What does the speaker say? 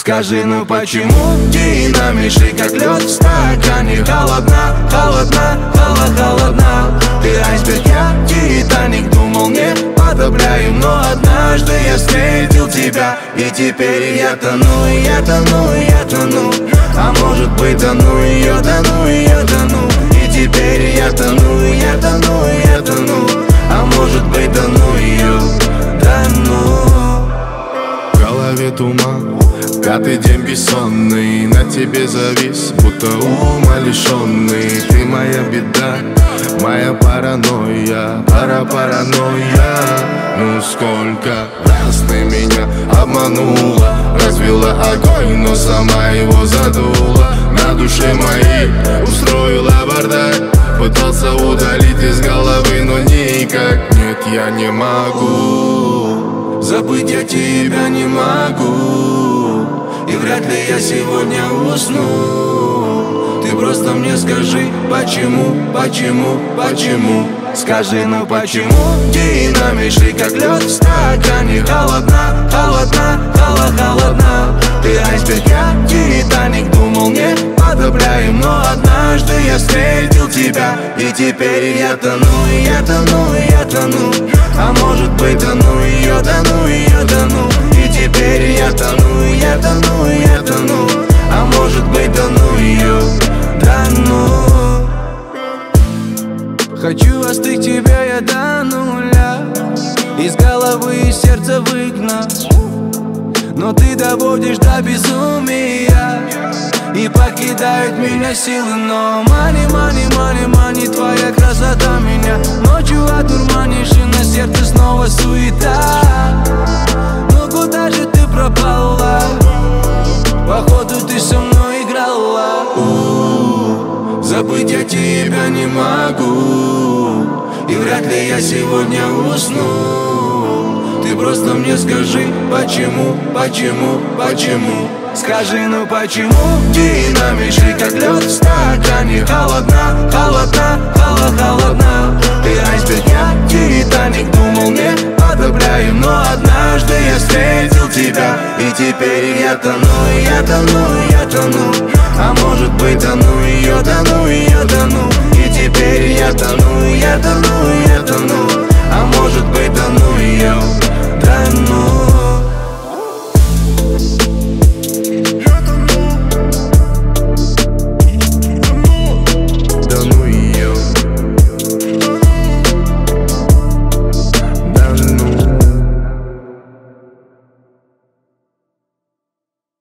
Скажи, ну почему динамишь как лед в стакане? Холодна, холодна, холодна. Ты айсберг, я Титаник. Думал, не подобряю, но однажды я встретил тебя. И теперь я тону, я тону, я тону. А может быть тону ее, тону ее, тону. И теперь я тону, я тону, я тону. А может быть тону ее, тону. В голове туман, пятый день бессонный. На тебе завис, будто ума лишенный. Ты моя беда, моя паранойя, паранойя. Ну сколько раз ты меня обманула, развела огонь, но сама его задула. На душе моей устроила бардак, пытался удалить из головы, но никак. Нет, я не могу, забыть я тебя не могу. И вряд ли я сегодня усну. Ты просто мне скажи, почему, почему, почему. Скажи, ну почему динамишь как лед в стакане? Холодна, холодна, холодна. Ты айсберг, я Титаник. Думал, не подобряем, но однажды я встретил тебя. И теперь я тону, я тону, я тону. А может быть тону ее, тону ее, тону. И теперь я тону, я тону, я тону. А может быть тону ее, тону. Хочу остыть тебя я до нуля, из головы и сердца выгнать. Но ты доводишь до безумия и покидают меня силы. Но money, money, money, money, твоя красота меня ночью одурманишь, и на сердце снова суета. Ну куда же ты пропала? Походу ты со мной играла. Забыть я тебя не могу. И вряд ли я сегодня усну. Ты просто мне скажи, почему, почему, почему. Скажи, ну почему динамишь как лед в стакане? Холодна, холодна, холодна. Ты айсберг, я Титаник. Думал, не подобряем, но однажды я встретил тебя. И теперь я тону, я тону, я тону. А может быть тону ее, тону ее, тону. И теперь я тону, я тону,